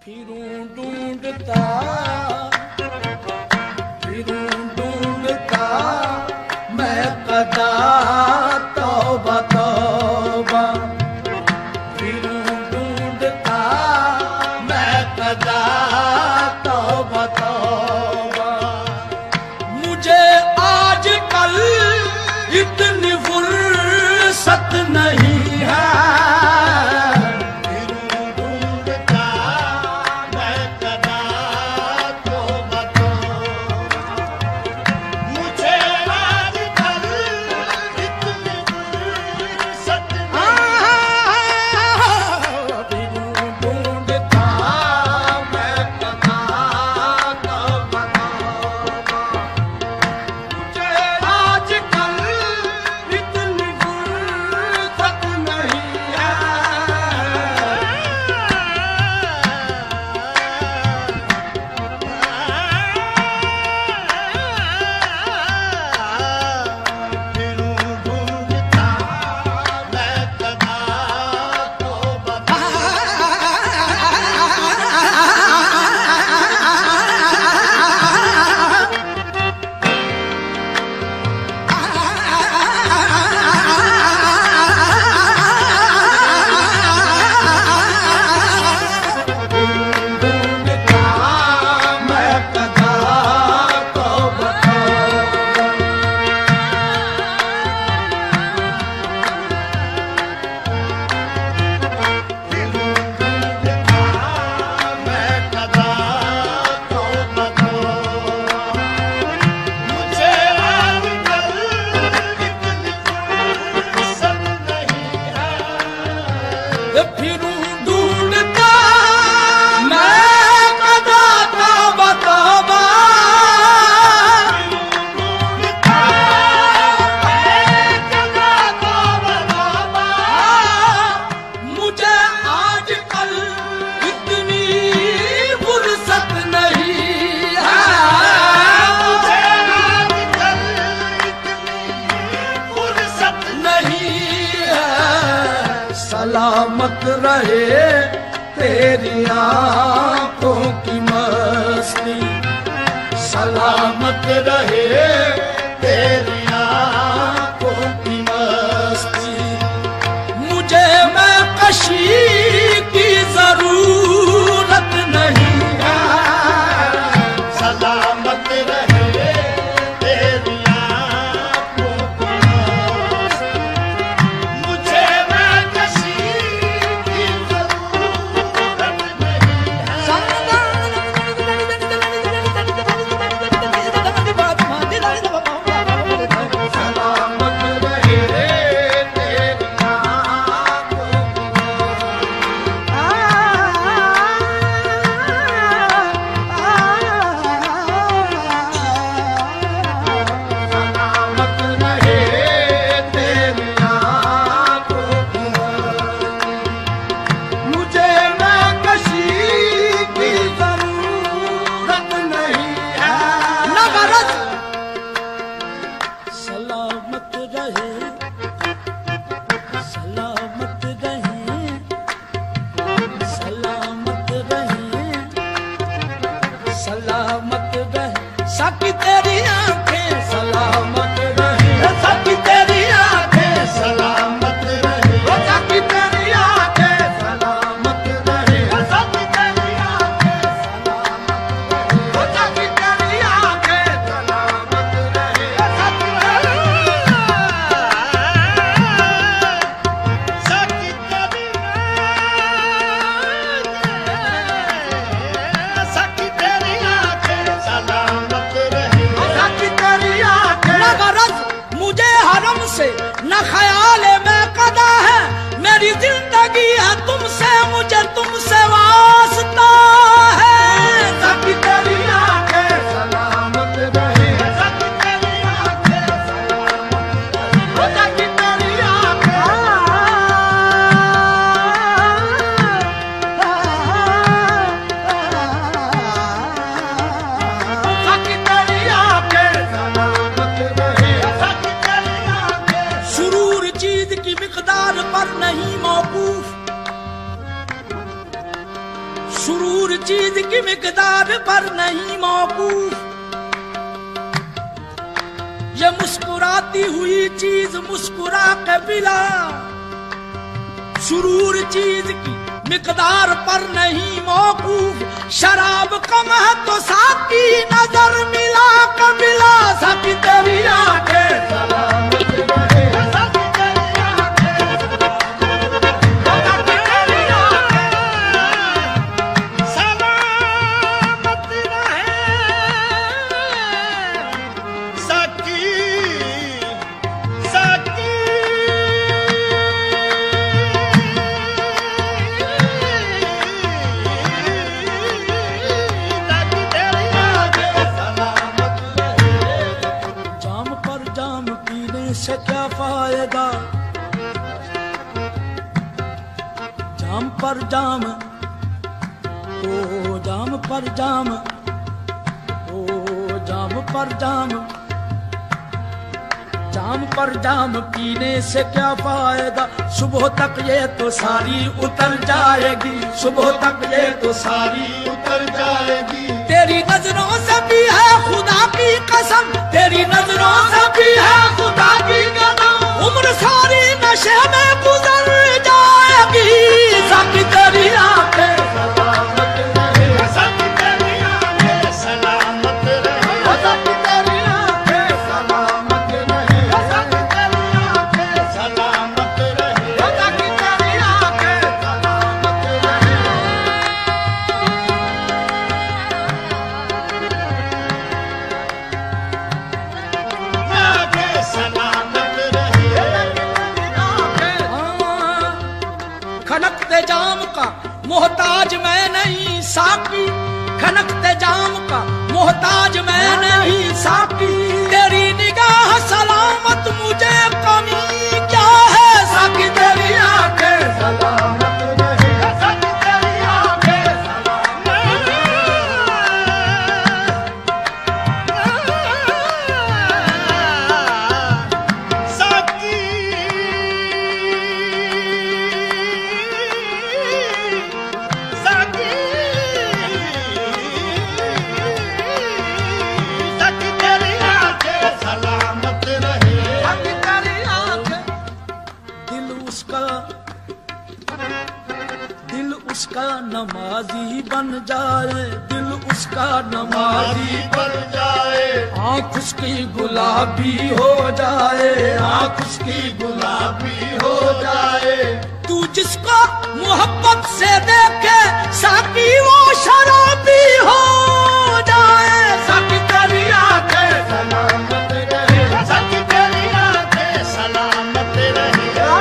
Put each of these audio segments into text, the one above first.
फिरूं ढूंढता मैं कदा तौबा तौबा, फिरूं ढूंढता मैं कदा तौबा तौबा। मुझे आजकल इतनी फुर्सत नहीं है, सलामत रहे तेरी आंखों की मस्ती, सलामत रहे तेरी आंखों की मस्ती। मुझे मैं कशी की जरूरत नहीं है, सलामत रहे तेरी आंखों की मस्ती। मुझे मैं कशी की जरूरत नहीं है, सलामत रहे तेरी आंखों की सलामत रहे तेरी आंखों की। मुझे मैं कशी की जरूरत नहीं है, सलामत रहे, सलामत रहे, सलामत रहे, सलामत रहे। साकी तेरी आंखें सलामत रहे, साकी तेरी आंखें सलामत रहे, साकी तेरी आंखें सलामत रहे, साकी तेरी आंखें सलामत रहे, साकी तेरी आंखें सलामत रहे, साकी तेरी आंखें सलामत रहे, साकी तेरी आंखें। न गरज मुझे हरम से न ख्याल में कदा है, मेरी जिंदगी है तुमसे, मुझे तुमसे वास्ता है। साकी तेरी आंखें सलामत रहे, साकी तेरी आंखें सलामत रहे, साकी तेरी आंखें, साकी तेरी आंखें सलामत रहे, साकी तेरी आंखें। सुरूर चीज की मिकदार पर नहीं मौकूफ, सुरूर चीज की मिकदार पर नहीं मौकूफ, ये मुस्कुराती हुई चीज मुस्कुरा के बिला। सुरूर चीज की मिकदार पर नहीं मौकूफ, शराब कम है तो साकी नजर मिला कबिला। साकी तेरी आंखें सलामत रहे, साकी तेरी आंखें सलामत रहे, साकी साकी से क्या फायदा, जाम पर जाम, ओ जाम पर जाम, ओ जाम पर जाम, जाम पर जाम पीने से क्या फायदा। सुबह तक ये तो सारी उतर जाएगी, सुबह तक ये तो सारी उतर जाएगी। तेरी नजरों से भी है खुदा की कसम, तेरी नजरों से भी है खुदा की कसम, उम्र सारी नशे में गुजर जाएगी। साकी तेरी आंखें सलामत रहे, साकी तेरी आंखें सलामत रहे, साकी तेरी आंखें सलामत रहे, साकी तेरी आंखें सलामत रहे, साकी तेरी आंखें सलामत रहे। आंखें सलामत रहे, खनकते जाम का मोहताज मैं नहीं साकी, खनकते जाम का मोहताज मैं नहीं साकी। तेरी निगाह सलामत मुझे कमी क्या है। साकी तेरी आंखें सलामत रहे, साकी तेरी आंखें सलामत रहे, साकी साकी साकी तेरी आंखें सलामत रहे, साकी तेरी आंखें। दिल उसका नमाजी बन जाए, दिल उसका नमाजी बन जाए। आँख उसकी गुलाबी हो जाए, आँख उसकी गुलाबी हो जाए। तू जिसको मोहब्बत से देखे साकी वो शराबी हो जाए। साकी तेरी आंखें सलामत रहे, साकी तेरी आंखें सलामत रहे,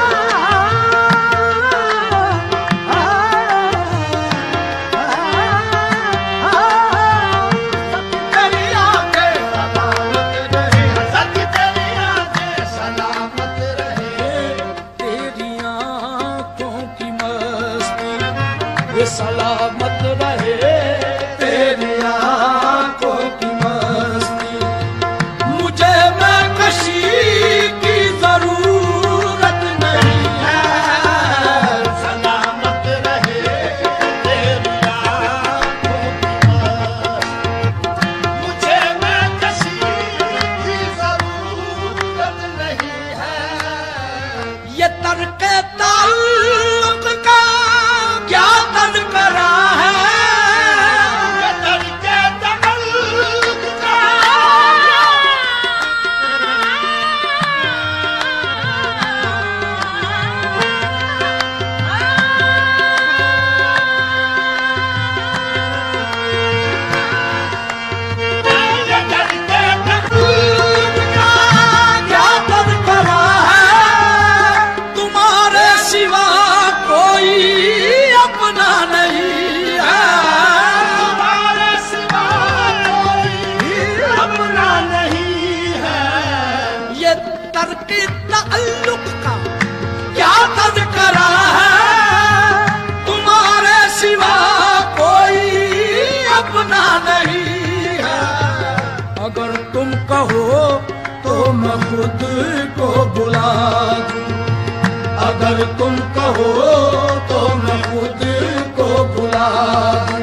साकी तेरी आंखें सलामत रहे। तेरी आंखों की मस्ती ये सलामत रहे, तेरी आंखों की मस्ती। मुझे मैं कशी की जरूरत नहीं है, सलामत रहे तेरी आंखों की मस्ती। मुझे मैं कशी की जरूरत नहीं है। ये तर्क ताल्लुक का क्या तज़किरा है, ये तर्क ताल्लुक का क्या तज़किरा है। तुम्हारे सिवा कोई अपना नहीं है, तुम्हारे सिवा कोई अपना नहीं है। ये तर्क ताल्लुक का क्या तज़किरा है। तुम्हारे सिवा कोई अपना नहीं है। अगर तुम कहो तो मैं खुद को बुला दूं, अगर तुम कहो तो मैं खुद को बुला दूं।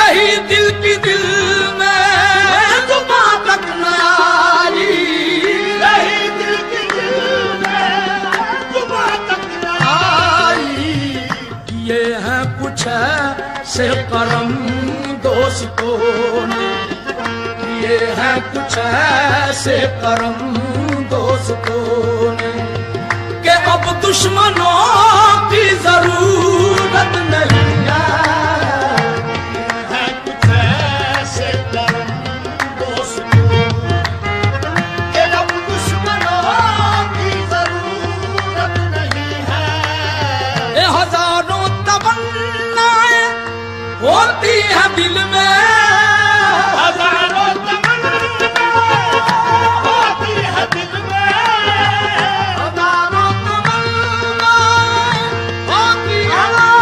रही दिल की दिल में जुबां तक न आई, रही दिल की दिल में जुबां तक न आई। ये है कुछ ऐसे करम दोस्तों ने, ये है कुछ ऐसे करम दोस्तों ने कि अब दुश्मनों की जरूरत नहीं है कुछ ऐसे करम दोस्तों कि अब दुश्मनों की जरूरत नहीं है। ये हजारों तमन्नाएं होती है दिल में, हजारों तमन्नाएं होती है दिल में, हजारों तमन्नाएं होती है।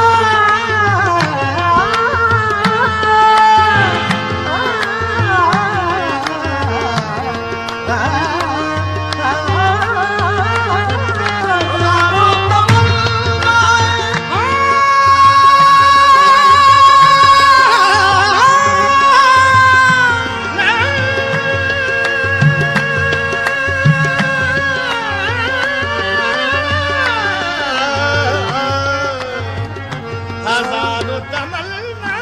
हजारों तमन्ना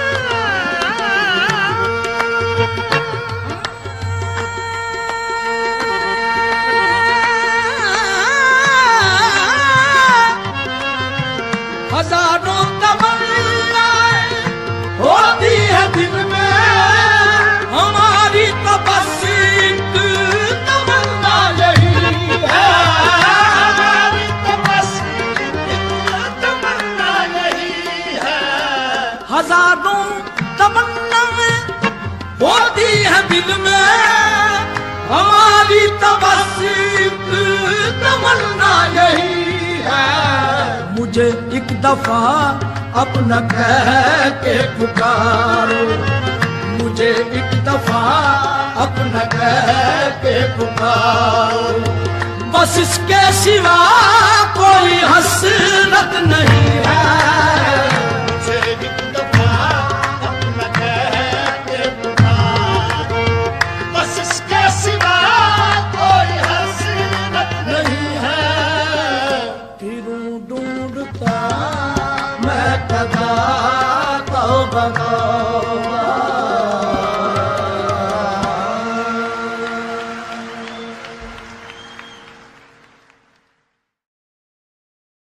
हजारों तमन्नाएं होती है दिल में, हमारी तो बस एक तमन्ना यही है, हमारी तो बस एक तमन्ना यही है। हजारों तमन्नाएं होती है दिल में, हमारी तो बस एक तमन्ना यही है। मुझे एक दफा अपना कह के पुकारो, मुझे एक दफा अपना कह के पुकारो, बस इसके सिवा कोई हसरत नहीं है। मुझे एक दफा अपना कह के पुकारो, बस इसके सिवा कोई हसरत नहीं है। फिरूं ढूंढता मैं कदा तौबा